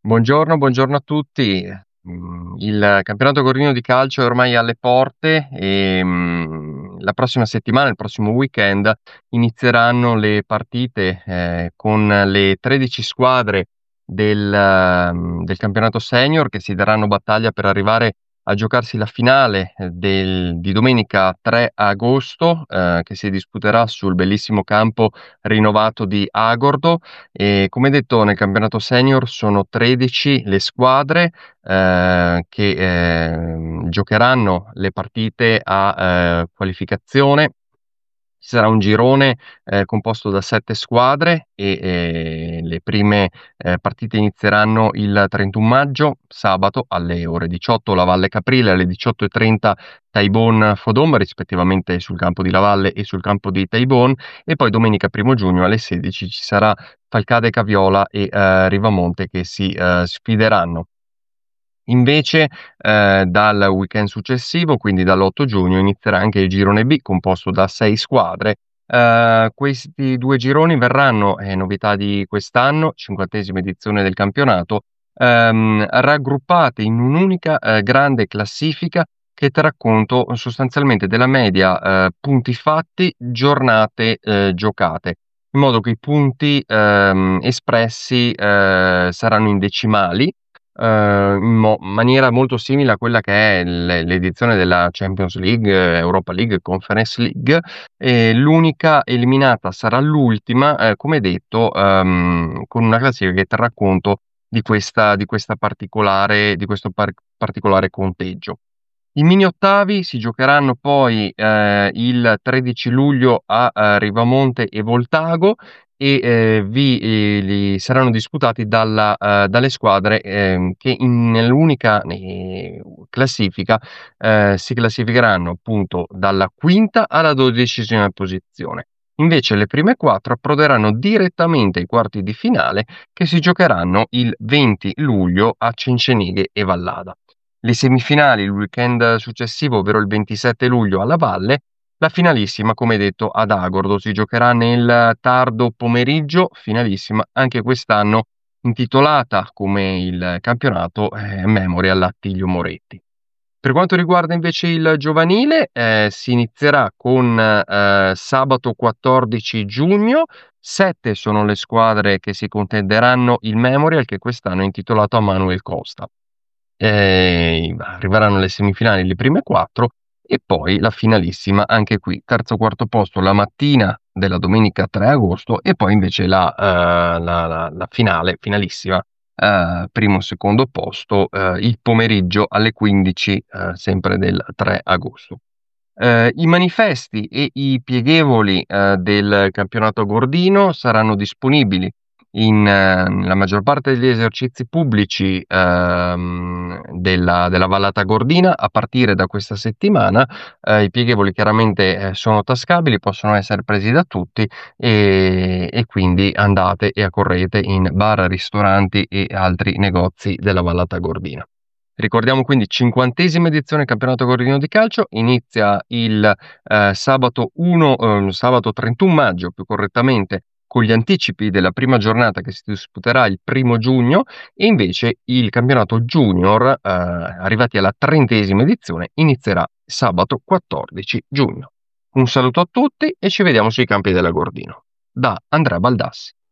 Buongiorno a tutti. Il campionato Gordino di calcio è ormai alle porte e, la prossima settimana, il prossimo weekend, inizieranno le partite, con le 13 squadre del campionato senior che si daranno battaglia per arrivare a giocarsi la finale, di domenica 3 agosto, che si disputerà sul bellissimo campo rinnovato di Agordo. E come detto, nel campionato senior sono 13 le squadre che giocheranno le partite a qualificazione. Ci sarà un girone composto da 7 squadre e le prime partite inizieranno il 31 maggio, sabato alle ore 18 La Valle Caprile, alle 18:30 Taibon Fodom, rispettivamente sul campo di La Valle e sul campo di Taibon, e poi domenica 1 giugno alle 16 ci sarà Falcade Caviola e Rivamonte che si sfideranno. Invece, dal weekend successivo, quindi dall'8 giugno, inizierà anche il girone B composto da 6 squadre. Questi 2 gironi verranno, novità di quest'anno, 50ª edizione del campionato, raggruppate in un'unica, grande classifica che terrà conto sostanzialmente della media, punti fatti, giornate, giocate, in modo che i punti, espressi, saranno in decimali, in maniera molto simile a quella che è l'edizione della Champions League, Europa League, Conference League. L'unica eliminata sarà l'ultima, come detto, con una classifica che terrà conto di questo particolare conteggio. I mini ottavi si giocheranno poi il 13 luglio a Rivamonte e Voltago e li saranno disputati dalle squadre che nell'unica classifica si classificheranno appunto dalla quinta alla 12ª posizione. Invece le prime 4 approderanno direttamente ai quarti di finale che si giocheranno il 20 luglio a Cencenighe e Vallada. Le semifinali il weekend successivo, ovvero il 27 luglio alla Valle, la finalissima, come detto, ad Agordo. Si giocherà nel tardo pomeriggio, finalissima anche quest'anno intitolata come il campionato Memorial Attilio Moretti. Per quanto riguarda invece il giovanile, si inizierà con sabato 14 giugno. 7 sono le squadre che si contenderanno il Memorial, che quest'anno è intitolato a Manuel Costa. Arriveranno le semifinali le prime 4 e poi la finalissima anche qui, terzo, quarto posto la mattina della domenica 3 agosto e poi invece la finalissima, primo, secondo posto, il pomeriggio alle 15, sempre del 3 agosto. I manifesti e i pieghevoli, del campionato Gordino saranno disponibili nella maggior parte degli esercizi pubblici, della vallata Gordina a partire da questa settimana. I pieghevoli chiaramente, sono tascabili, possono essere presi da tutti e quindi andate e accorrete in bar, ristoranti e altri negozi della vallata Gordina. Ricordiamo quindi 50ª edizione del campionato Gordino di calcio, inizia il sabato 31 maggio più correttamente, con gli anticipi della prima giornata che si disputerà il 1 giugno e invece il campionato junior, arrivati alla 30ª edizione, inizierà sabato 14 giugno. Un saluto a tutti e ci vediamo sui campi della Gordino. Da Andrea Baldassi.